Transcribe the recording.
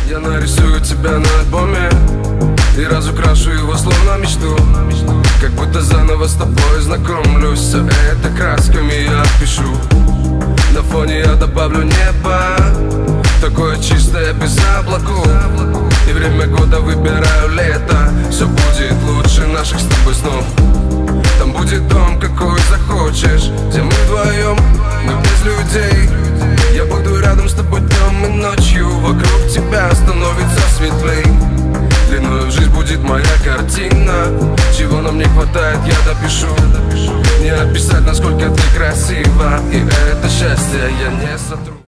Я нарисую тебя на альбоме и разукрашу его словно мечту. Как будто заново с тобой знакомлюсь. Все это красками я пишу. На фоне я добавлю небо, такое чистое, без облаков. И время года выбираю лето. Все будет лучше наших с тобой снов. Там будет дом, какой захочешь, где мы вдвоем, мы без людей. Я буду рядом с тобой днем и ночью. Вокруг тебя становится светлей. Длиною в жизнь будет моя картина. Чего нам не хватает, я допишу. Не описать, насколько ты красива. И это счастье я не сотру.